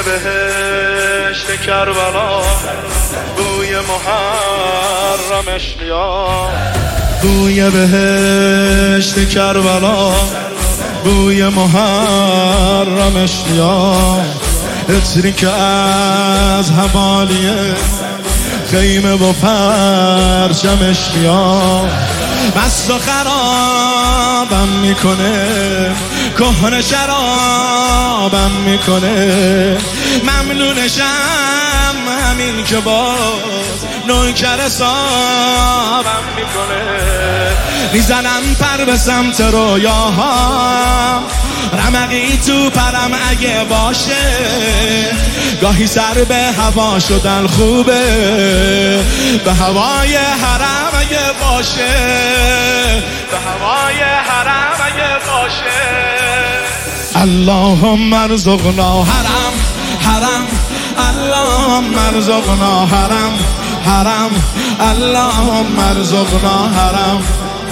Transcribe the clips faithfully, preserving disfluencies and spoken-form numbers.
بهشت کربلا بوی محرمش میاد، بوی بهشت کربلا بوی محرمش میاد، عطری که از حوالی خیمه و پرچمش میاد، مست و خرابم میکنه، کهنه شرابم میکنه، ممنونشم همین که باز نوکر صابم میکنه، میزنم پر به سمت رویاهام، رمقی تو پرم اگه باشه، گاهی سر به هوا شدن خوبه، به هوای حرم اگه باشه، به هوای حرم اگه باشه. اللهم ارزقنا حرم حرم، اللهم ارزقنا حرم حرم، اللهم ارزقنا حرم.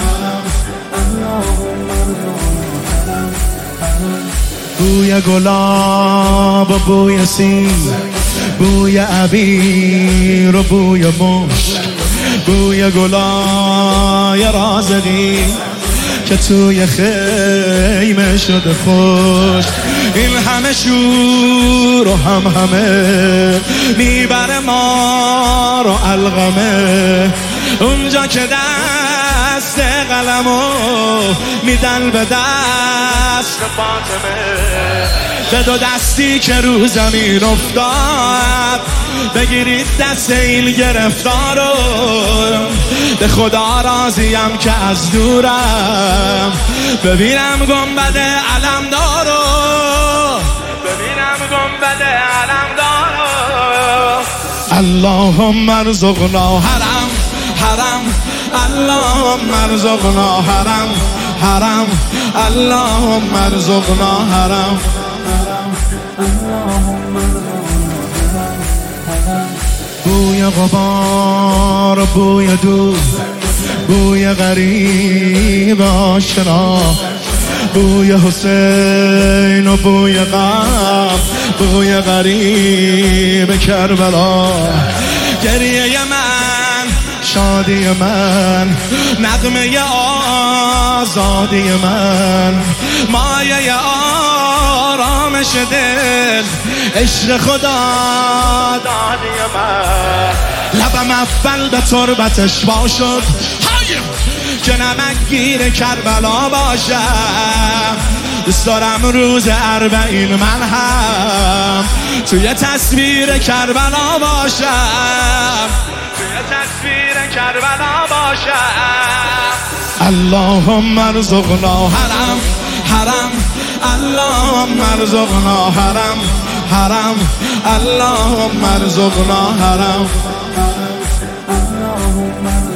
بوی گلاب و بوی سین، بوی عبیر و بوی مشک، بوی گلای رازقی که توی خیمه شده خوش، این همه شور و هم همه میبره ما رو علقمه، اونجا که دست قلمو میدن به دست فاطمه، به دو دستی که رو زمین افتاد بگیرید دست این گرفتارو، به خدا راضیم که از دورم ببینم گنبد علمدارو، ببینم گنبد علمدارو. اللهم ارزقنا حرم حرم، اللهم ارزقنا حرم حرم، اللهم ارزقنا حرم. بوی غبار، بوی دود، بوی غریب آشنا، بوی حسین و بوی غم، بوی غریب کربلا، گریه من، شادی من، نغمه آزادی من، مایه آرامش دل، عشق خدا دادی من، لبم اول به تربتش باشد که نمکگیر کربلا باشم، دوست دارم روز اربعین من هم توی تصویر کربلا باشم، توی تصویر کربلا باشم. اللهم ارزقنا حرم حرم، اللهم ارزقنا حرم حرم، اللهم ارزقنا حرم.